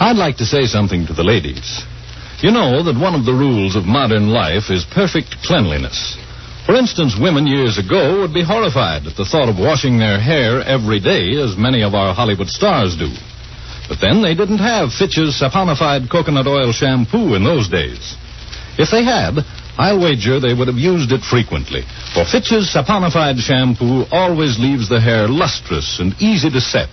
I'd like to say something to the ladies. You know that one of the rules of modern life is perfect cleanliness. For instance, women years ago would be horrified at the thought of washing their hair every day, as many of our Hollywood stars do. But then they didn't have Fitch's saponified coconut oil shampoo in those days. If they had, I'll wager they would have used it frequently. For Fitch's saponified shampoo always leaves the hair lustrous and easy to set.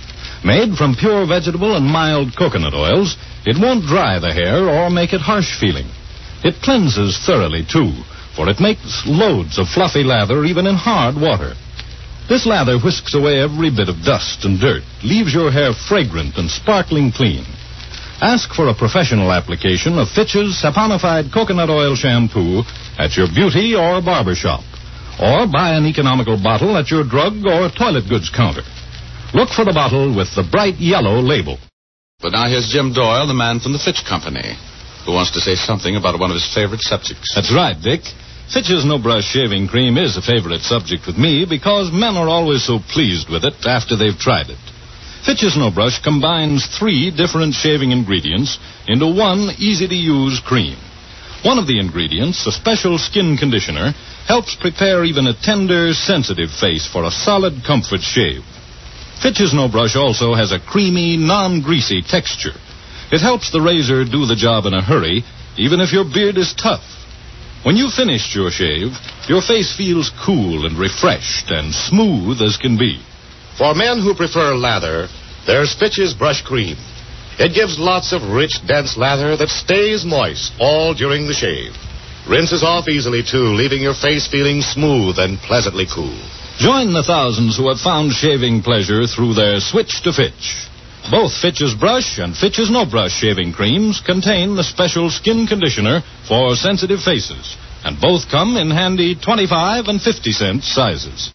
Made from pure vegetable and mild coconut oils, it won't dry the hair or make it harsh feeling. It cleanses thoroughly, too, for it makes loads of fluffy lather even in hard water. This lather whisks away every bit of dust and dirt, leaves your hair fragrant and sparkling clean. Ask for a professional application of Fitch's saponified coconut oil shampoo at your beauty or barber shop, or buy an economical bottle at your drug or toilet goods counter. Look for the bottle with the bright yellow label. But now here's Jim Doyle, the man from the Fitch Company, who wants to say something about one of his favorite subjects. That's right, Dick. Fitch's No Brush Shaving Cream is a favorite subject with me because men are always so pleased with it after they've tried it. Fitch's No Brush combines 3 different shaving ingredients into one easy-to-use cream. One of the ingredients, a special skin conditioner, helps prepare even a tender, sensitive face for a solid comfort shave. Fitch's No Brush also has a creamy, non-greasy texture. It helps the razor do the job in a hurry, even if your beard is tough. When you've finished your shave, your face feels cool and refreshed and smooth as can be. For men who prefer lather, there's Fitch's Brush Cream. It gives lots of rich, dense lather that stays moist all during the shave. Rinses off easily, too, leaving your face feeling smooth and pleasantly cool. Join the thousands who have found shaving pleasure through their switch to Fitch. Both Fitch's Brush and Fitch's No Brush shaving creams contain the special skin conditioner for sensitive faces, and both come in handy 25 and 50-cent sizes.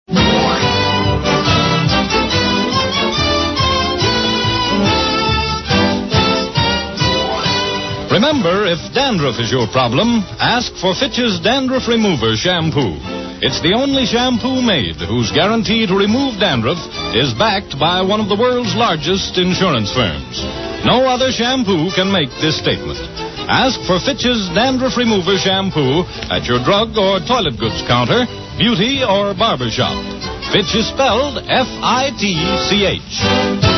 Remember, if dandruff is your problem, ask for Fitch's Dandruff Remover Shampoo. It's the only shampoo made whose guarantee to remove dandruff is backed by one of the world's largest insurance firms. No other shampoo can make this statement. Ask for Fitch's Dandruff Remover Shampoo at your drug or toilet goods counter, beauty or barber shop. Fitch is spelled F-I-T-C-H.